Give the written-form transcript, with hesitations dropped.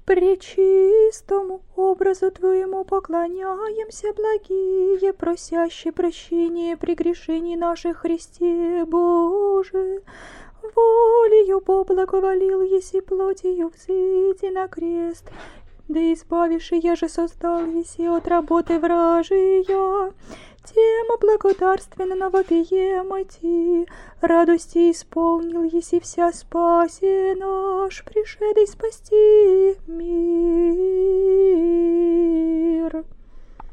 Пречистому образу Твоему поклоняемся, благие, просящие прощения прегрешений наших Христе Боже. Волею Бог благоволил, еси плотью взойти на крест, да избавишь, я же создал еси от работы вражия. Тем благодарственно вопием ти, радости исполнил еси вся спаси наш, пришедший спасти мир.